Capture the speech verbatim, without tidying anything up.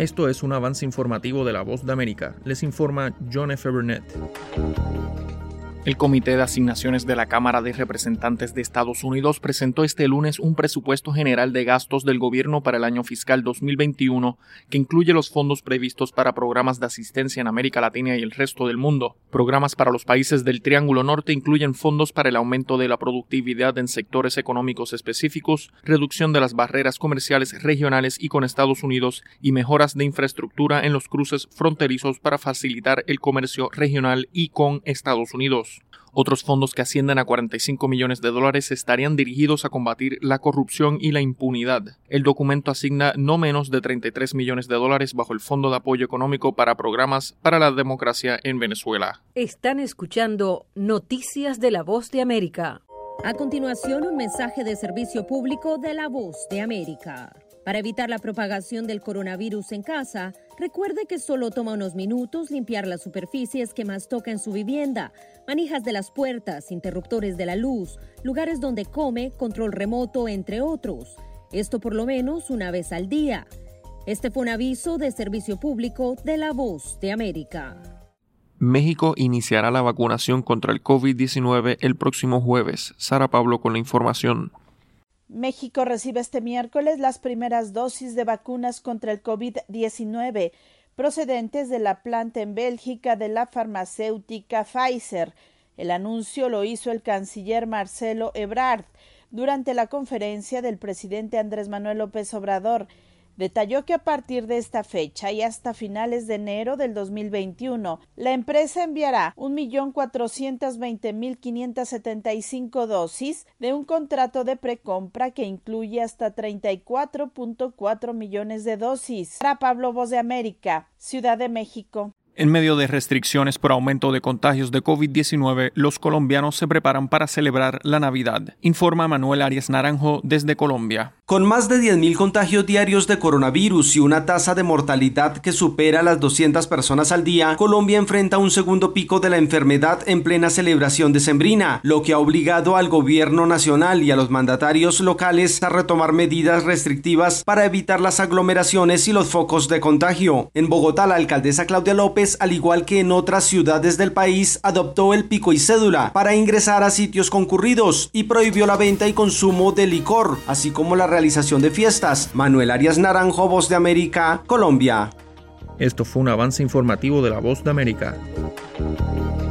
Esto es un avance informativo de La Voz de América. Les informa John F. Burnett. El Comité de Asignaciones de la Cámara de Representantes de Estados Unidos presentó este lunes un presupuesto general de gastos del gobierno para el año fiscal dos mil veintiuno, que incluye los fondos previstos para programas de asistencia en América Latina y el resto del mundo. Programas para los países del Triángulo Norte incluyen fondos para el aumento de la productividad en sectores económicos específicos, reducción de las barreras comerciales regionales y con Estados Unidos y mejoras de infraestructura en los cruces fronterizos para facilitar el comercio regional y con Estados Unidos. Otros fondos que ascienden a cuarenta y cinco millones de dólares estarían dirigidos a combatir la corrupción y la impunidad. El documento asigna no menos de treinta y tres millones de dólares bajo el Fondo de Apoyo Económico para Programas para la Democracia en Venezuela. Están escuchando Noticias de La Voz de América. A continuación, un mensaje de servicio público de La Voz de América. Para evitar la propagación del coronavirus en casa, recuerde que solo toma unos minutos limpiar las superficies que más toca en su vivienda, manijas de las puertas, interruptores de la luz, lugares donde come, control remoto, entre otros. Esto por lo menos una vez al día. Este fue un aviso de servicio público de La Voz de América. México iniciará la vacunación contra el covid diecinueve el próximo jueves. Sara Pablo con la información. México recibe este miércoles las primeras dosis de vacunas contra el covid diecinueve procedentes de la planta en Bélgica de la farmacéutica Pfizer. El anuncio lo hizo el canciller Marcelo Ebrard durante la conferencia del presidente Andrés Manuel López Obrador. Detalló que a partir de esta fecha y hasta finales de enero del dos mil veintiuno, la empresa enviará un millón cuatrocientos veinte mil quinientas setenta y cinco dosis de un contrato de precompra que incluye hasta treinta y cuatro punto cuatro millones de dosis. Para Pablo, Voz de América, Ciudad de México. En medio de restricciones por aumento de contagios de covid diecinueve, los colombianos se preparan para celebrar la Navidad, informa Manuel Arias Naranjo desde Colombia. Con más de diez mil contagios diarios de coronavirus y una tasa de mortalidad que supera las doscientas personas al día, Colombia enfrenta un segundo pico de la enfermedad en plena celebración decembrina, lo que ha obligado al gobierno nacional y a los mandatarios locales a retomar medidas restrictivas para evitar las aglomeraciones y los focos de contagio. En Bogotá, la alcaldesa Claudia López, al igual que en otras ciudades del país, adoptó el pico y cédula para ingresar a sitios concurridos y prohibió la venta y consumo de licor, así como la realización de fiestas. Manuel Arias Naranjo, Voz de América, Colombia. Esto fue un avance informativo de La Voz de América.